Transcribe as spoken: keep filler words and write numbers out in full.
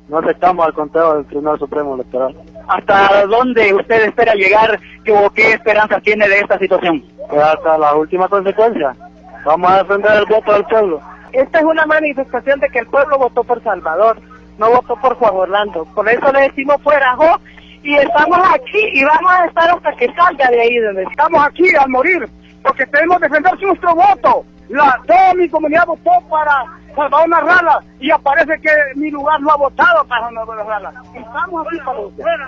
No aceptamos al conteo del Tribunal Supremo Electoral. ¿Hasta dónde usted espera llegar o qué esperanzas tiene de esta situación? Pues hasta la última consecuencia. Vamos a defender el voto del pueblo. Esta es una manifestación de que el pueblo votó por Salvador, no votó por Juan Orlando. Por eso le decimos fuera, jo, y estamos aquí y vamos a estar hasta que salga de ahí donde estamos aquí al morir, porque tenemos que defender nuestro voto. La, toda mi comunidad votó para Salvador Narrala y aparece que mi lugar no ha votado para Salvador Narrala. Estamos aquí para usted.